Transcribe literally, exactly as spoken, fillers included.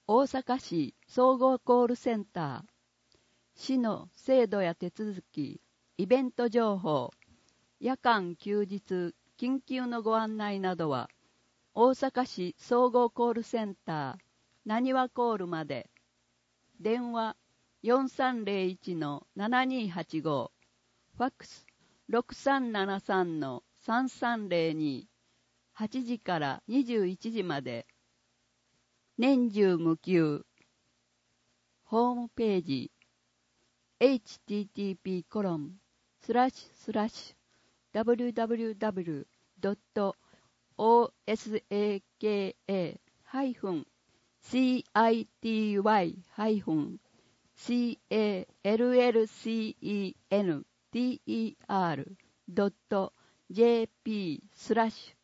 大阪市総合コールセンター、市の制度や手続き、イベント情報、夜間休日、緊急のご案内などは、大阪市総合コールセンター、なにわコールまで。電話 よんさんゼロいちのななにはちご、ファックス ろくさんななさんのさんさんゼロに、はちじからにじゅういちじまで。年中無休。ホームページ エイチティーティーピーコロンスラッシュスラッシュダブリューダブリューダブリュードットオーエスエーケーエーハイフンシーアイティーワイハイフンシーエーエルエルシーイーエヌティーイーアールドットジェーピースラッシュ